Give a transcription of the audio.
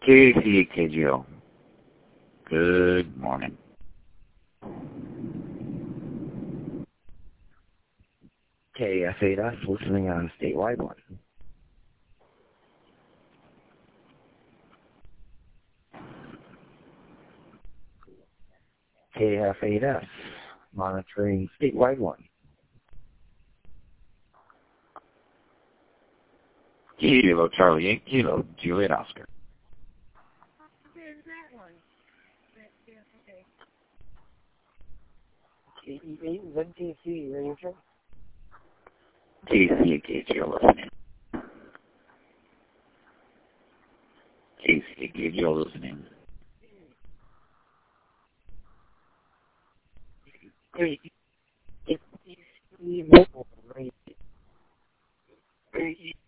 KCKGO. Good morning. KF8S, listening on statewide one. KF8S, monitoring statewide one. Kilo Charlie 8 Kilo Juliet Oscar. There's that one. Okay. ZTC Ranger. KCKGO listening. KCKGO listening. It's mobile, right?